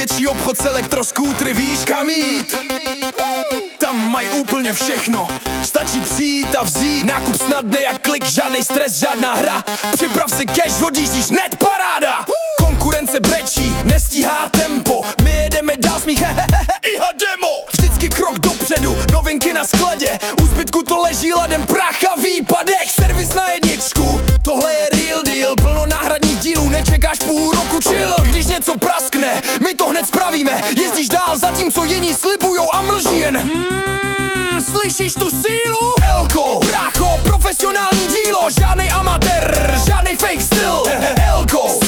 největší obchod s elektroskútry, víš kam jít? Tam mají úplně všechno, stačí přijít a vzít. Nákup snadný jak klik, žádnej stres, žádná hra. Připrav si cash, odjíždíš hned, paráda. Konkurence brečí, nestíhá tempo, my jedeme dál smích, iha demo. Vždycky krok dopředu, novinky na skladě, u zbytku to leží ladem, prach a výpadek. Servis na jedničku, tohle je real deal, plno náhradních dílů, nečekáš půl roku chill. Když něco praskne, my to hned spravíme, jezdíš dál zatímco jiní slibujou a mlží jen. Slyšíš tu sílu? Elko, brácho, profesionální dílo, žádnej amatér, žádnej fake styl. Elko,